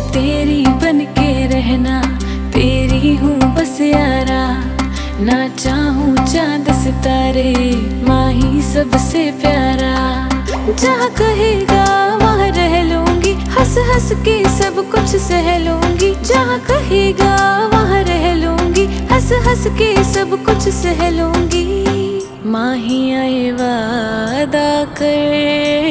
तेरी बन के रहना, तेरी हूँ बस यारा। ना चाहूँ चांद सितारे, माँ ही सबसे प्यारा। जहाँ कहेगा वहाँ रह लूंगी, हंस हंस के सब कुछ सह लूंगी। जहाँ कहेगा वहाँ रह लूंगी, हंस हंस के सब कुछ सह लूंगी। माँ ही आए वादा कर